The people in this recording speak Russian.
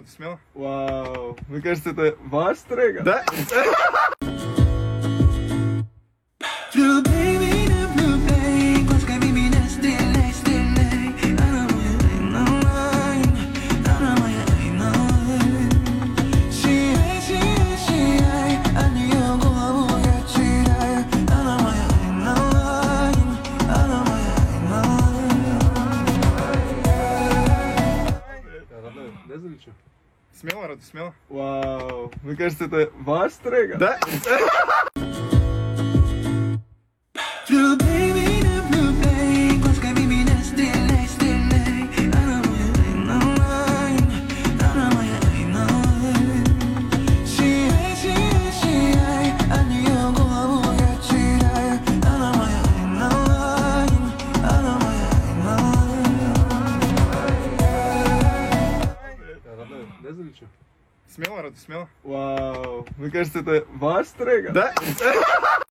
смело? Вау, мне кажется, это ваш трек. Да? Да, залечу? Смело, Раду, смело? Вау, мне кажется, это ваш трек. Да? Да, залечу? Смело, Раду, смело? Вау, мне кажется, это ваш трек. Да?